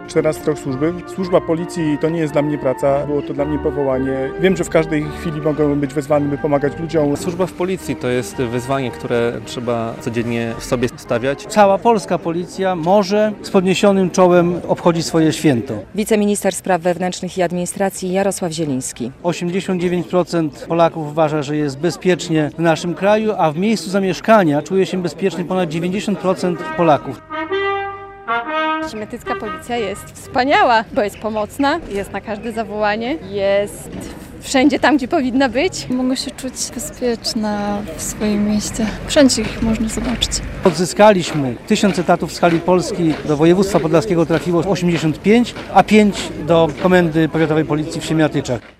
14 rok służby. Służba policji to nie jest dla mnie praca, było to dla mnie powołanie. Wiem, że w każdej chwili mogę być wezwany, by pomagać ludziom. Służba w policji to jest wyzwanie, które trzeba codziennie w sobie stawiać. Cała polska policja może z podniesionym czołem obchodzić swoje święto. Wiceminister Spraw Wewnętrznych i Administracji Jarosław Zieliński. 89% Polaków uważa, że jest bezpiecznie w naszym kraju, a w miejscu zamieszkania czuje się bezpiecznie ponad 90% Polaków. Medycka policja jest wspaniała, bo jest pomocna, jest na każde zawołanie, jest wszędzie tam, gdzie powinna być. Mogę się czuć bezpieczna w swoim mieście. Wszędzie ich można zobaczyć. Odzyskaliśmy 1000 etatów w skali Polski. Do województwa podlaskiego trafiło 85, a 5 do Komendy Powiatowej Policji w Siemiatyczach.